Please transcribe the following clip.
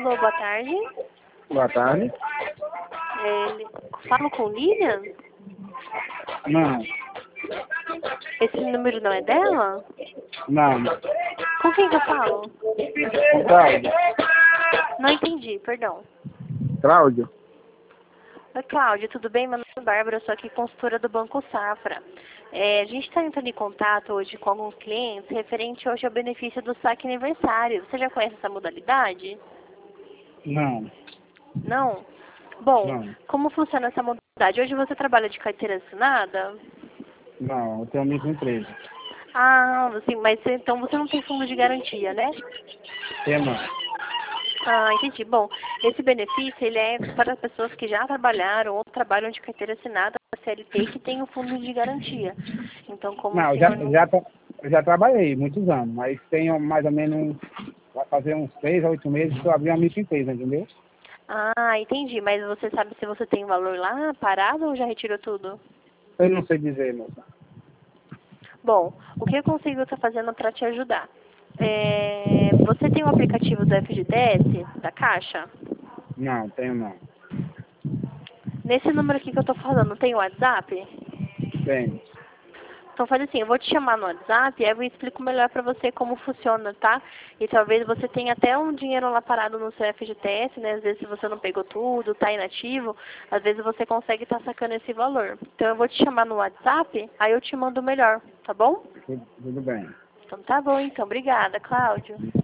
Alô, boa tarde. Boa tarde. Falo com Lilian? Não, Esse número não é dela? não. Com quem que eu falo? Cláudio. Não entendi, perdão. Cláudio? Oi, Cláudia, tudo bem? Meu nome é Bárbara, eu sou aqui consultora do Banco Safra. A gente está entrando em contato hoje com alguns clientes referente hoje ao benefício do saque aniversário. Você já conhece essa modalidade? Não, Não? Bom, não. como funciona essa modalidade? Hoje você trabalha de carteira assinada? Não, eu tenho a mesma empresa. Ah, sim, mas então você não tem fundo de garantia, né? Tema. Ah, entendi. Bom, esse benefício ele é para pessoas que já trabalharam ou trabalham de carteira assinada da CLT e que tem o fundo de garantia. Então, como o Não, senhor não... eu já trabalhei muitos anos, mas tenho mais ou menos, vai fazer uns 6 a 8 meses que eu abri a minha empresa, entendeu? Ah, entendi. Mas você sabe se você tem o valor lá parado ou já retirou tudo? Eu não sei dizer, moça. Bom, o que eu consigo estar fazendo para te ajudar? Você tem o aplicativo do FGTS, da Caixa? Não, tenho não. Nesse número aqui que eu estou falando, tem o WhatsApp? Tenho. Então faz assim, eu vou te chamar no WhatsApp e aí eu explico melhor pra você como funciona, tá? E talvez você tenha até um dinheiro lá parado no seu FGTS, né? Às vezes se você não pegou tudo, tá inativo, às vezes você consegue estar sacando esse valor. Então eu vou te chamar no WhatsApp, aí eu te mando melhor, tá bom? Tudo bem. Então tá bom então, obrigada, Cláudio.